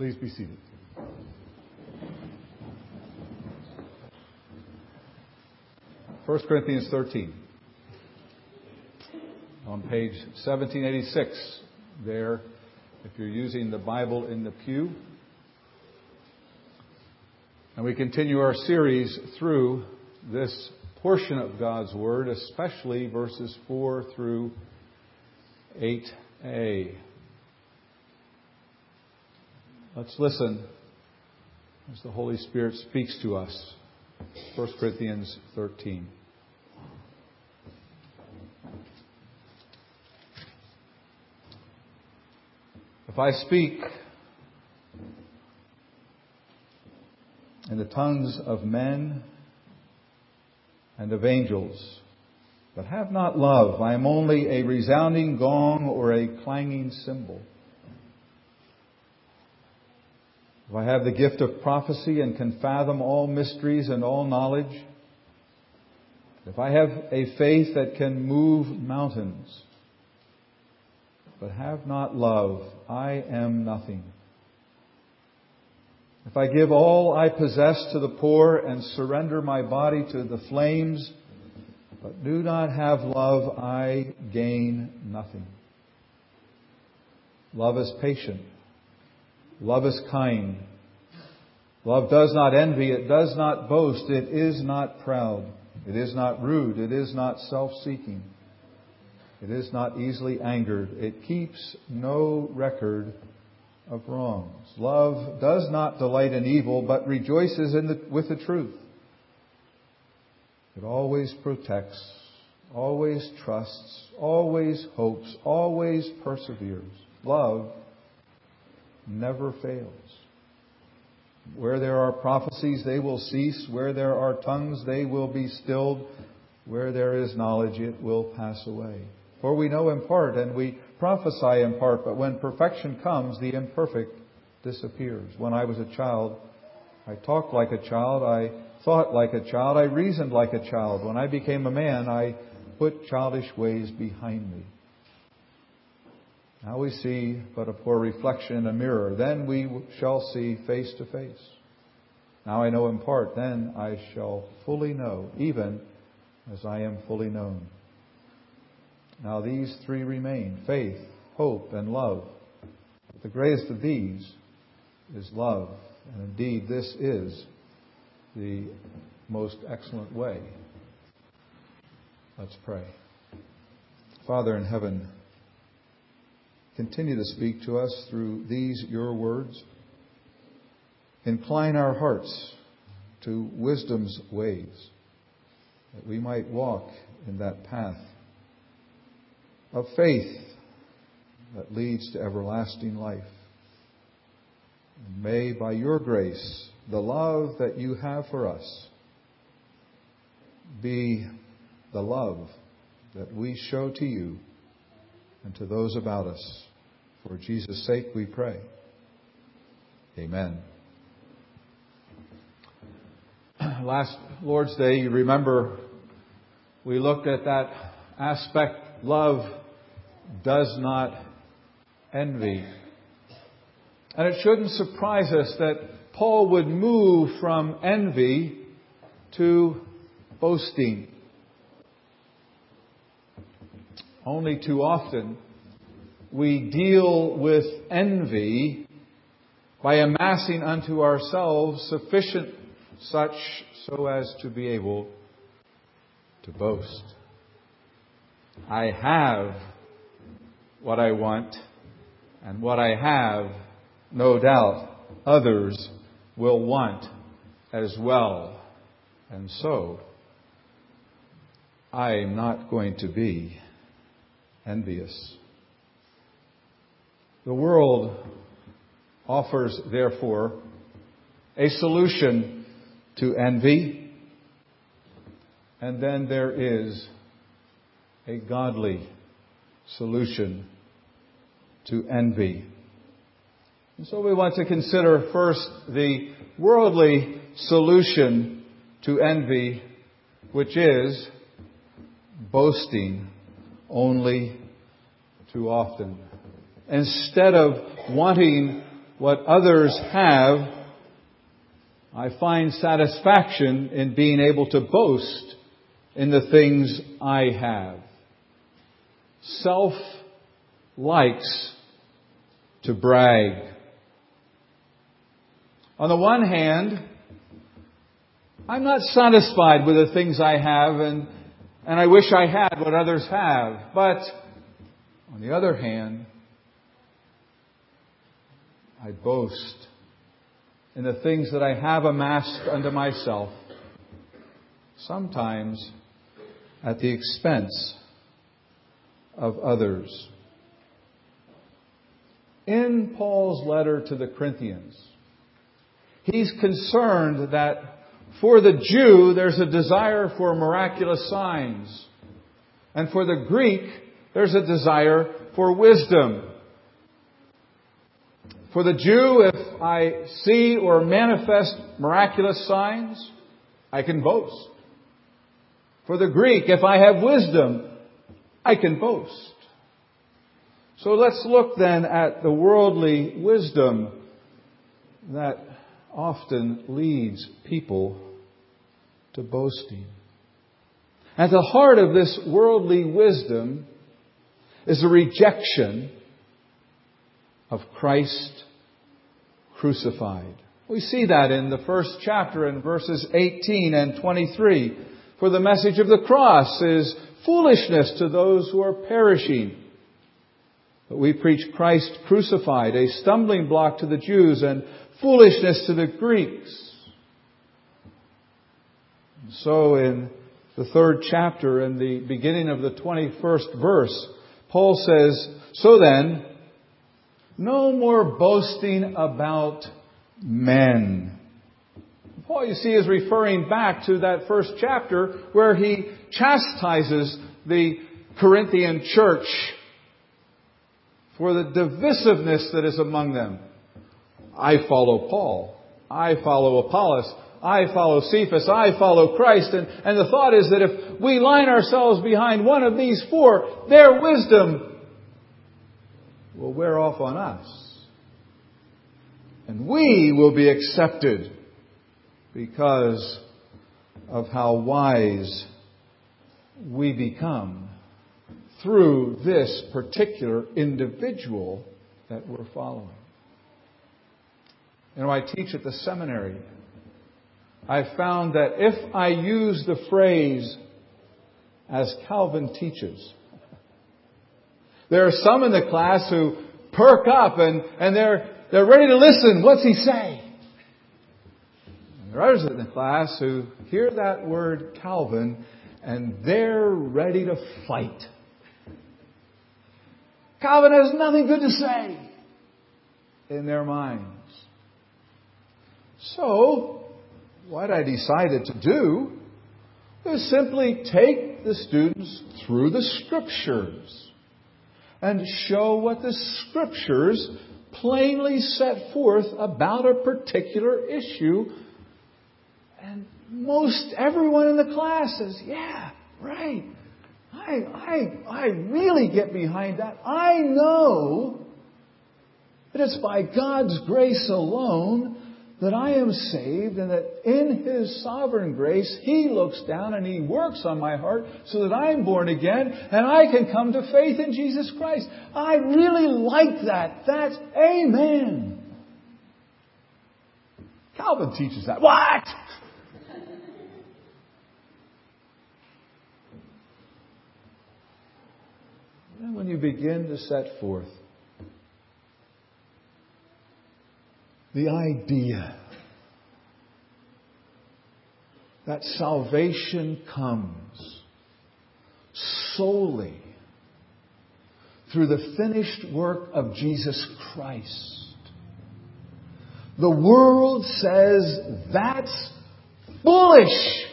Please be seated. First Corinthians 13. On page 1786, there, if you're using the Bible in the pew. And we continue our series through this portion of God's Word, especially verses 4 through 8a. Let's listen as the Holy Spirit speaks to us. 1 Corinthians 13. If I speak in the tongues of men and of angels, but have not love, I am only a resounding gong or a clanging cymbal. If I have the gift of prophecy and can fathom all mysteries and all knowledge, if I have a faith that can move mountains, but have not love, I am nothing. If I give all I possess to the poor and surrender my body to the flames, but do not have love, I gain nothing. Love is patient. Love is kind. Love does not envy. It does not boast. It is not proud. It is not rude. It is not self-seeking. It is not easily angered. It keeps no record of wrongs. Love does not delight in evil, but rejoices with the truth. It always protects, always trusts, always hopes, always perseveres. Love never fails. Where there are prophecies, they will cease. Where there are tongues, they will be stilled. Where there is knowledge, it will pass away. For we know in part and we prophesy in part, but when perfection comes, the imperfect disappears. When I was a child, I talked like a child, I thought like a child, I reasoned like a child. When I became a man, I put childish ways behind me. Now we see but a poor reflection in a mirror. Then we shall see face to face. Now I know in part, then I shall fully know, even as I am fully known. Now these three remain, faith, hope, and love. But the greatest of these is love. And indeed, this is the most excellent way. Let's pray. Father in heaven, continue to speak to us through these, your words. Incline our hearts to wisdom's ways, that we might walk in that path of faith that leads to everlasting life. And may, by your grace, the love that you have for us be the love that we show to you and to those about us. For Jesus' sake we pray. Amen. Last Lord's Day, you remember, we looked at that aspect, love does not envy. And it shouldn't surprise us that Paul would move from envy to boasting. Only too often we deal with envy by amassing unto ourselves sufficient such so as to be able to boast. I have what I want, and what I have, no doubt, others will want as well. And so, I am not going to be envious. The world offers, therefore, a solution to envy, and then there is a godly solution to envy. And so we want to consider first the worldly solution to envy, which is boasting only too often. Instead of wanting what others have, I find satisfaction in being able to boast in the things I have. Self likes to brag. On the one hand, I'm not satisfied with the things I have, and I wish I had what others have. But on the other hand, I boast in the things that I have amassed unto myself, sometimes at the expense of others. In Paul's letter to the Corinthians, he's concerned that for the Jew, there's a desire for miraculous signs. And for the Greek, there's a desire for wisdom. For the Jew, if I see or manifest miraculous signs, I can boast. For the Greek, if I have wisdom, I can boast. So let's look then at the worldly wisdom that often leads people to boasting. At the heart of this worldly wisdom is a rejection of Christ crucified. We see that in the first chapter in verses 18 and 23. For the message of the cross is foolishness to those who are perishing. But we preach Christ crucified, a stumbling block to the Jews and foolishness to the Greeks. So in the third chapter, in the beginning of the 21st verse, Paul says, so then, no more boasting about men. Paul, you see, is referring back to that first chapter where he chastises the Corinthian church for the divisiveness that is among them. I follow Paul. I follow Apollos. I follow Cephas. I follow Christ. And the thought is that if we line ourselves behind one of these four, their wisdom will wear off on us. And we will be accepted because of how wise we become through this particular individual that we're following. You know, I teach at the seminary. I found that if I use the phrase, as Calvin teaches, there are some in the class who perk up and they're ready to listen. What's he say? And there are others in the class who hear that word Calvin and they're ready to fight. Calvin has nothing good to say in their minds. So, what I decided to do is simply take the students through the Scriptures and show what the Scriptures plainly set forth about a particular issue. And most everyone in the class says, yeah, right. I really get behind that. I know that it's by God's grace alone that I am saved, and that in His sovereign grace, He looks down and He works on my heart so that I'm born again and I can come to faith in Jesus Christ. I really like that. That's amen. Calvin teaches that. What? And when you begin to set forth the idea that salvation comes solely through the finished work of Jesus Christ, the world says that's foolish.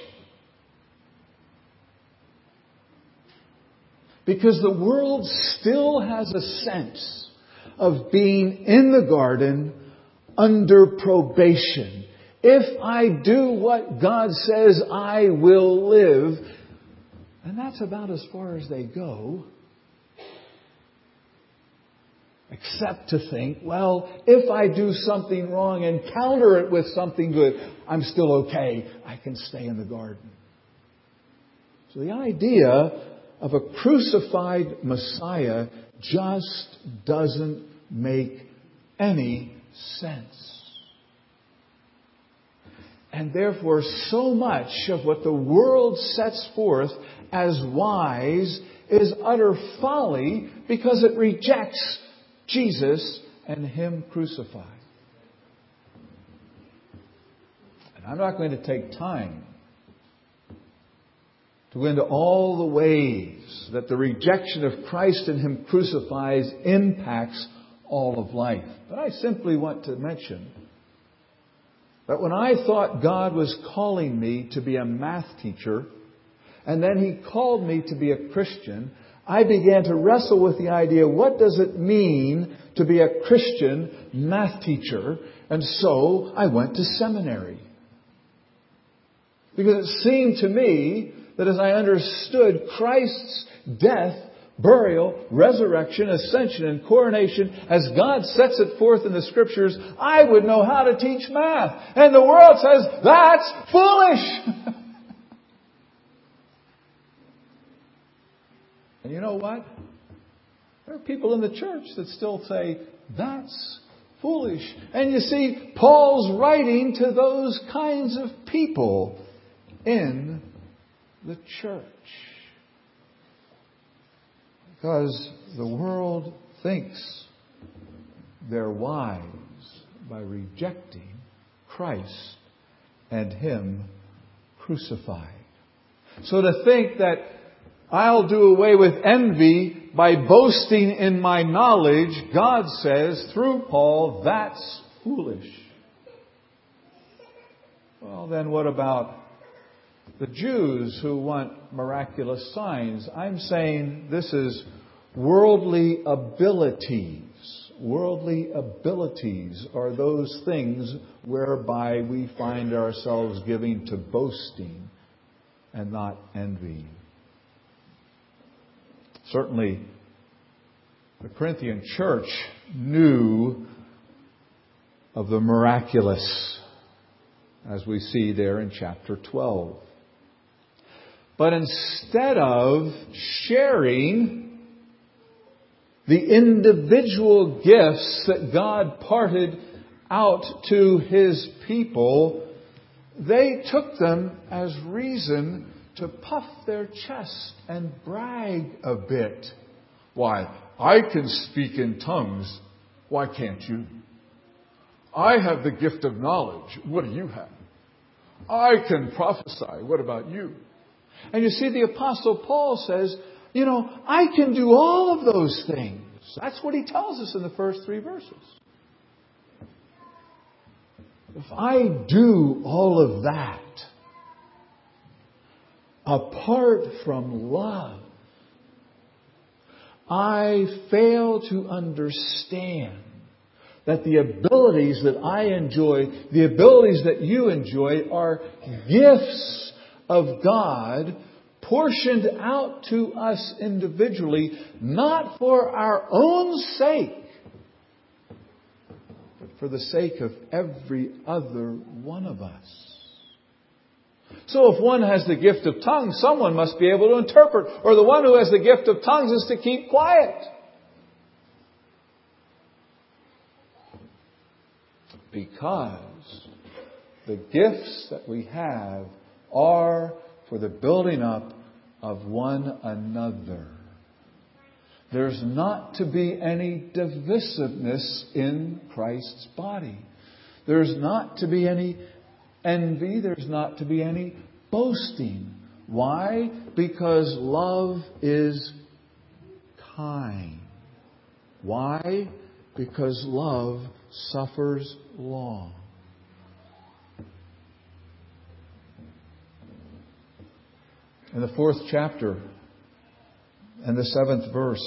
Because the world still has a sense of being in the garden under probation. If I do what God says, I will live. And that's about as far as they go. Except to think, well, if I do something wrong and counter it with something good, I'm still okay. I can stay in the garden. So the idea of a crucified Messiah just doesn't make any sense. And therefore, so much of what the world sets forth as wise is utter folly because it rejects Jesus and Him crucified. And I'm not going to take time to go into all the ways that the rejection of Christ and Him crucified impacts all of life. But I simply want to mention that when I thought God was calling me to be a math teacher, and then He called me to be a Christian, I began to wrestle with the idea, what does it mean to be a Christian math teacher? And so I went to seminary. Because it seemed to me that as I understood Christ's death, burial, resurrection, ascension, and coronation, as God sets it forth in the Scriptures, I would know how to teach math. And the world says, that's foolish! And you know what? There are people in the church that still say, that's foolish. And you see, Paul's writing to those kinds of people in the church. Because the world thinks they're wise by rejecting Christ and Him crucified. So to think that I'll do away with envy by boasting in my knowledge, God says through Paul, that's foolish. Well, then what about the Jews who want miraculous signs? I'm saying this is worldly abilities. Worldly abilities are those things whereby we find ourselves giving to boasting and not envy. Certainly, the Corinthian church knew of the miraculous, as we see there in chapter 12. But instead of sharing the individual gifts that God parted out to His people, they took them as reason to puff their chest and brag a bit. Why, I can speak in tongues. Why can't you? I have the gift of knowledge. What do you have? I can prophesy. What about you? And you see, the Apostle Paul says, I can do all of those things. That's what he tells us in the first 3 verses. If I do all of that, apart from love, I fail to understand that the abilities that I enjoy, the abilities that you enjoy, are gifts of God portioned out to us individually, not for our own sake, but for the sake of every other one of us. So if one has the gift of tongues, someone must be able to interpret. Or the one who has the gift of tongues is to keep quiet. Because the gifts that we have are for the building up of one another. There's not to be any divisiveness in Christ's body. There's not to be any envy. There's not to be any boasting. Why? Because love is kind. Why? Because love suffers long. In the 4th chapter and the 7th verse,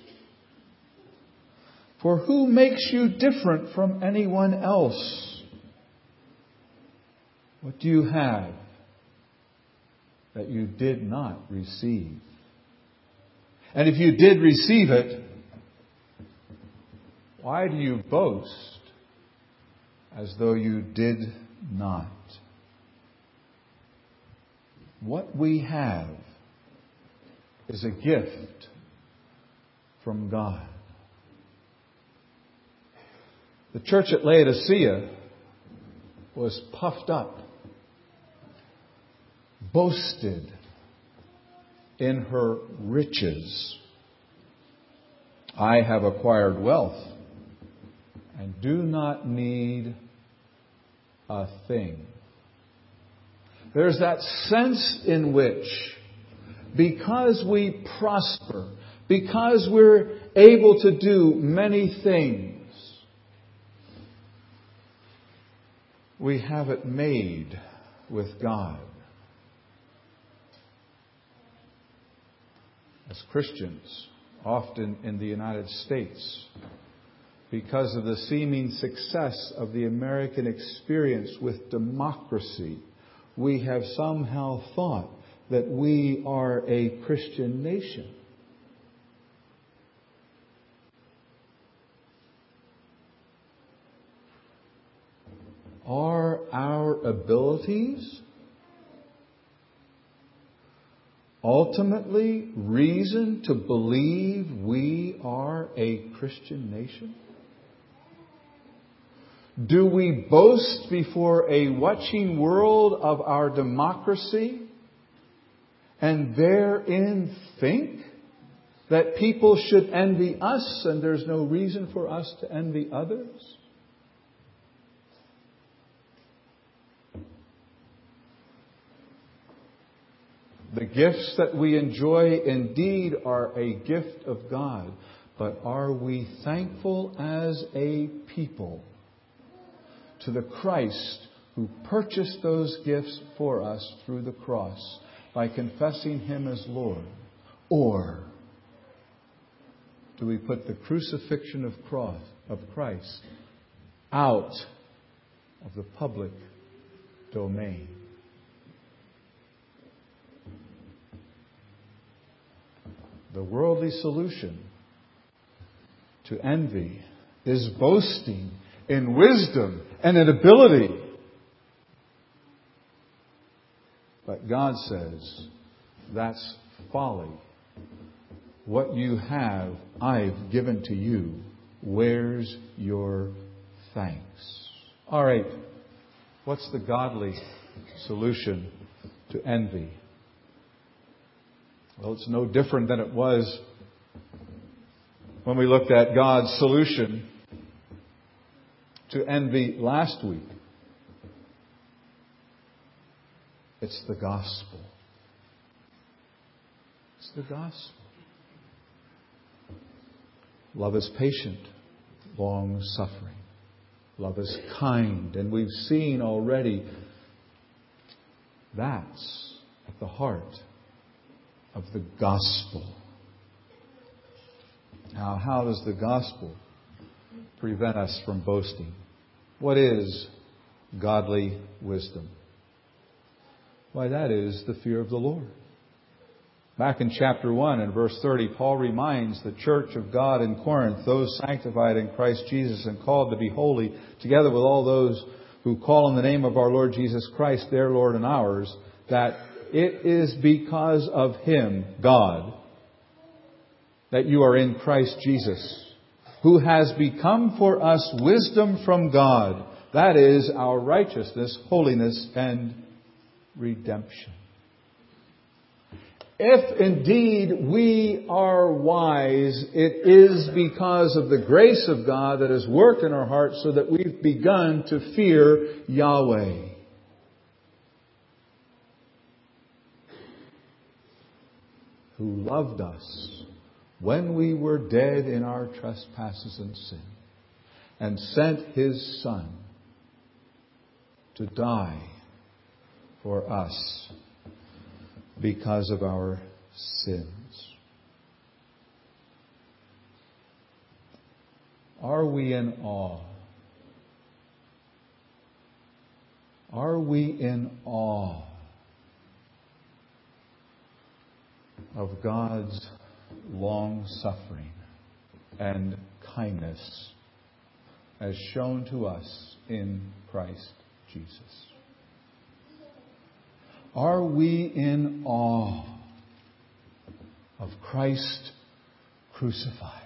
for who makes you different from anyone else? What do you have that you did not receive? And if you did receive it, Why do you boast as though you did not? What we have is a gift from God. The church at Laodicea was puffed up, boasted in her riches. I have acquired wealth and do not need a thing. There's that sense in which, because we prosper, because we're able to do many things, we have it made with God. As Christians, often in the United States, because of the seeming success of the American experience with democracy, we have somehow thought that we are a Christian nation. Are our abilities ultimately reason to believe we are a Christian nation? Do we boast before a watching world of our democracy and therein think that people should envy us and there's no reason for us to envy others? The gifts that we enjoy indeed are a gift of God, but are we thankful as a people to the Christ who purchased those gifts for us through the cross by confessing Him as Lord? Or do we put the crucifixion of Christ out of the public domain? The worldly solution to envy is boasting in wisdom and in ability. But God says, that's folly. What you have, I've given to you. Where's your thanks? All right. What's the godly solution to envy? Well, it's no different than it was when we looked at God's solution to envy last week. It's the gospel. It's the gospel. Love is patient, long suffering. Love is kind. And we've seen already that's at the heart of the gospel. Now, how does the gospel prevent us from boasting? What is godly wisdom? Why, that is the fear of the Lord. Back in chapter 1 and verse 30, Paul reminds the church of God in Corinth, those sanctified in Christ Jesus and called to be holy, together with all those who call on the name of our Lord Jesus Christ, their Lord and ours, that it is because of Him, God, that you are in Christ Jesus, who has become for us wisdom from God. That is our righteousness, holiness, and redemption. If indeed we are wise, it is because of the grace of God that has worked in our hearts so that we've begun to fear Yahweh. Who loved us when we were dead in our trespasses and sin, and sent His Son to die for us because of our sins. Are we in awe? Are we in awe of God's long suffering and kindness as shown to us in Christ Jesus. Are we in awe of Christ crucified?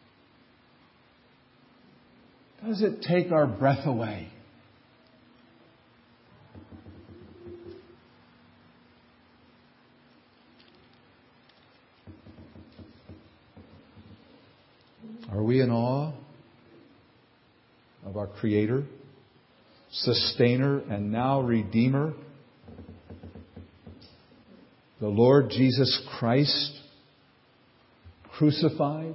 Does it take our breath away? Are we in awe of our Creator, Sustainer, and now Redeemer, the Lord Jesus Christ, crucified,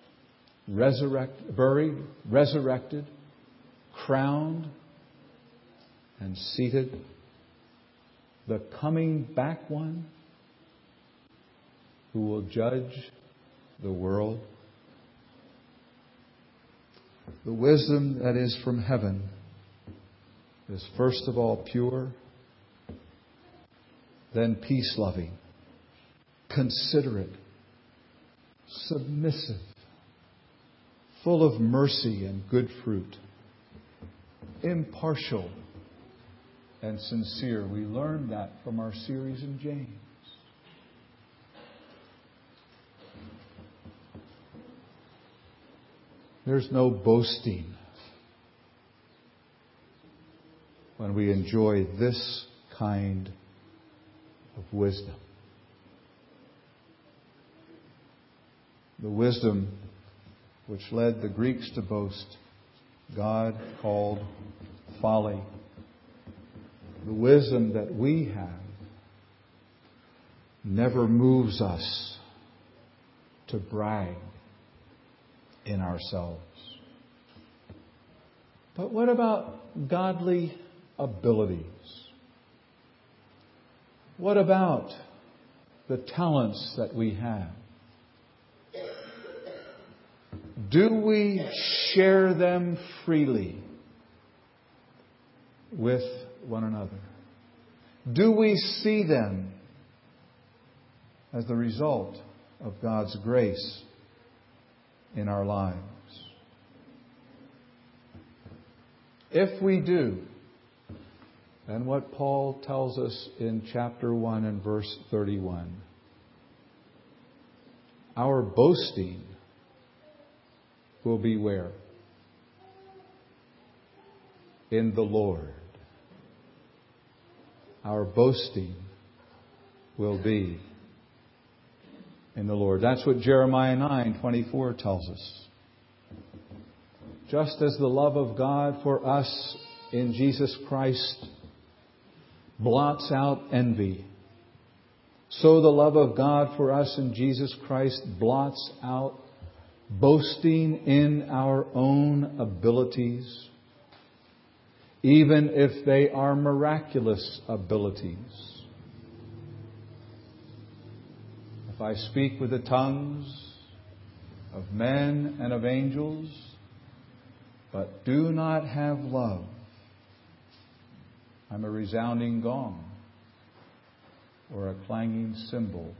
buried, resurrected, crowned, and seated, the coming back one who will judge the world? The wisdom that is from heaven is first of all pure, then peace-loving, considerate, submissive, full of mercy and good fruit, impartial and sincere. We learned that from our series in James. There's no boasting when we enjoy this kind of wisdom. The wisdom which led the Greeks to boast, God called folly. The wisdom that we have never moves us to brag in ourselves. But what about godly abilities? What about the talents that we have? Do we share them freely with one another? Do we see them as the result of God's grace in our lives? If we do, then what Paul tells us in chapter 1 and verse 31, our boasting will be where? In the Lord. Our boasting will be in the Lord. That's what Jeremiah 9:24 tells us. Just as the love of God for us in Jesus Christ blots out envy, so the love of God for us in Jesus Christ blots out boasting in our own abilities, even if they are miraculous abilities. If I speak with the tongues of men and of angels, but do not have love, I'm a resounding gong or a clanging cymbal,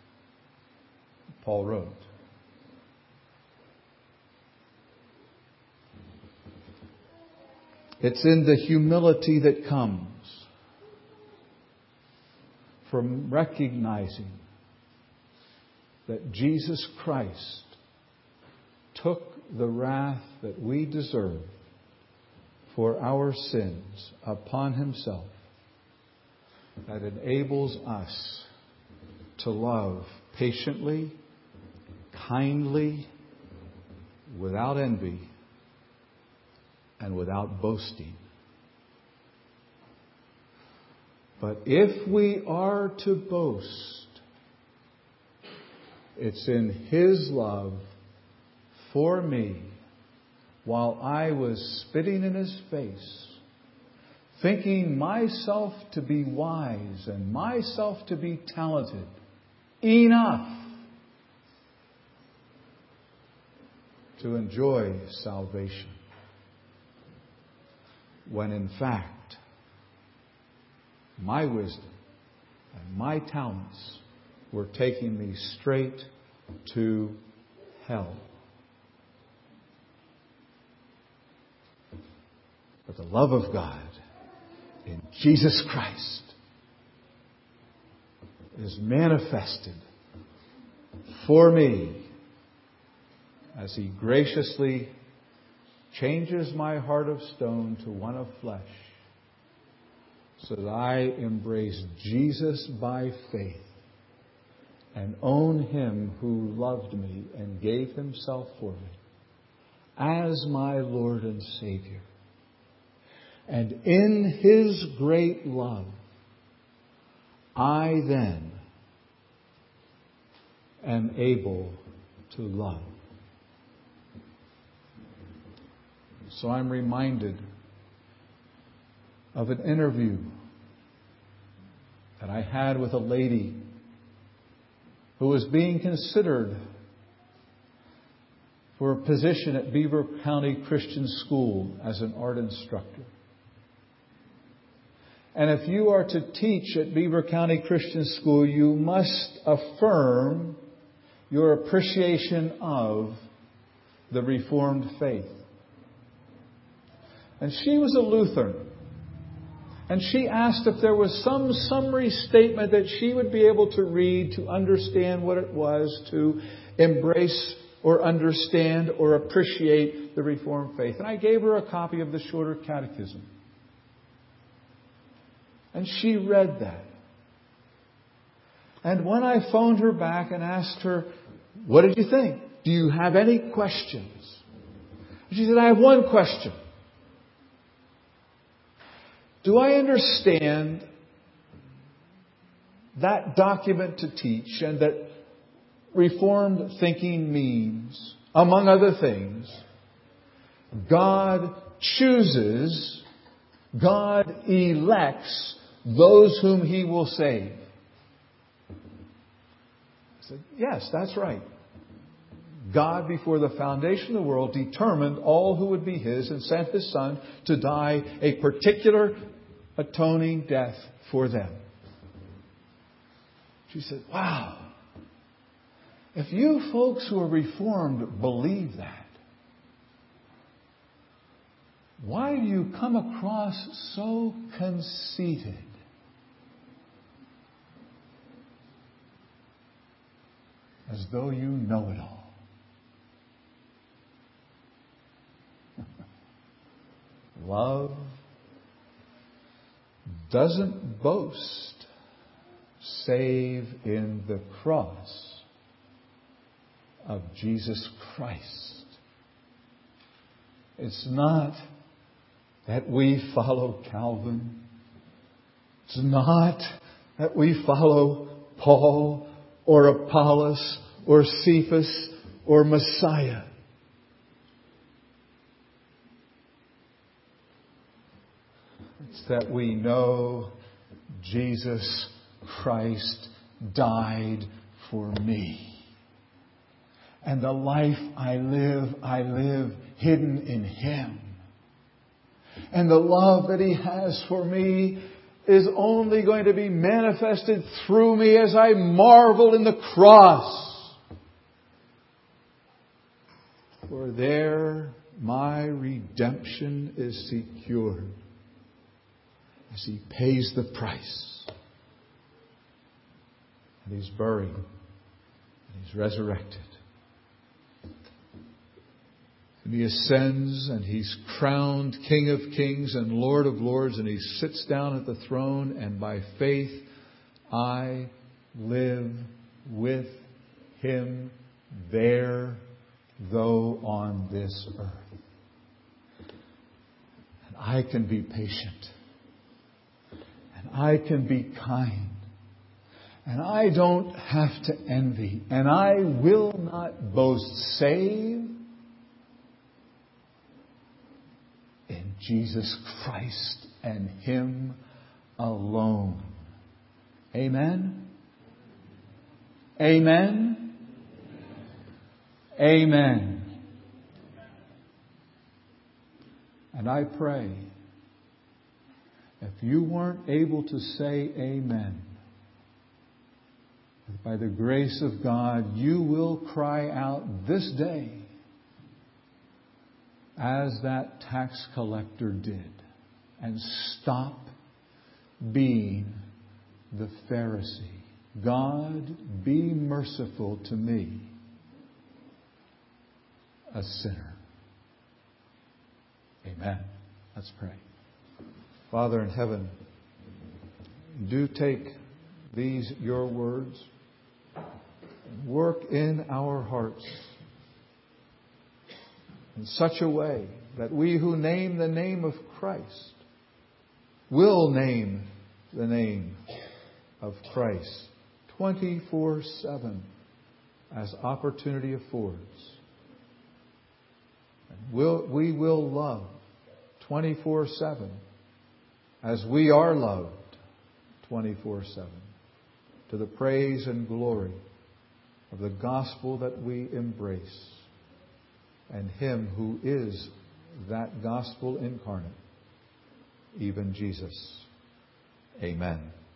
Paul wrote. It's in the humility that comes from recognizing that Jesus Christ took the wrath that we deserve for our sins upon Himself, that enables us to love patiently, kindly, without envy, and without boasting. But if we are to boast, it's in His love for me while I was spitting in His face, thinking myself to be wise and myself to be talented enough to enjoy salvation, when in fact my wisdom and my talents were taking me straight to hell. But the love of God in Jesus Christ is manifested for me as He graciously changes my heart of stone to one of flesh, so that I embrace Jesus by faith and own Him who loved me and gave Himself for me as my Lord and Savior. And in His great love, I then am able to love. So I'm reminded of an interview that I had with a lady who was being considered for a position at Beaver County Christian School as an art instructor. And if you are to teach at Beaver County Christian School, you must affirm your appreciation of the Reformed faith. And she was a Lutheran. And she asked if there was some summary statement that she would be able to read to understand what it was to embrace or understand or appreciate the Reformed faith. And I gave her a copy of the Shorter Catechism. And she read that. And when I phoned her back and asked her, "What did you think? Do you have any questions?" She said, "I have one question. Do I understand that document to teach and that Reformed thinking means, among other things, God chooses, God elects those whom He will save?" I said, "Yes, that's right. God, before the foundation of the world, determined all who would be His and sent His Son to die a particular atoning death for them." She said, "Wow. If you folks who are Reformed believe that, why do you come across so conceited? As though you know it all." Love doesn't boast save in the cross of Jesus Christ. It's not that we follow Calvin. It's not that we follow Paul or Apollos or Cephas or Messiah. It's that we know Jesus Christ died for me. And the life I live hidden in Him. And the love that He has for me is only going to be manifested through me as I marvel in the cross. For there my redemption is secured as He pays the price. And He's buried. And He's resurrected. And He ascends and He's crowned King of Kings and Lord of Lords, and He sits down at the throne, and by faith I live with Him there, though on this earth. And I can be patient. And I can be kind. And I don't have to envy. And I will not boast save in Jesus Christ and Him alone. Amen? Amen? Amen. And I pray, if you weren't able to say amen, that by the grace of God, you will cry out this day, as that tax collector did, and stop being the Pharisee. God, be merciful to me, a sinner. Amen. Let's pray. Father in heaven, do take these, your words, and work in our hearts in such a way that we who name the name of Christ will name the name of Christ 24/7 as opportunity affords. And we will love 24/7 as we are loved 24/7 to the praise and glory of the gospel that we embrace and Him who is that gospel incarnate, even Jesus. Amen.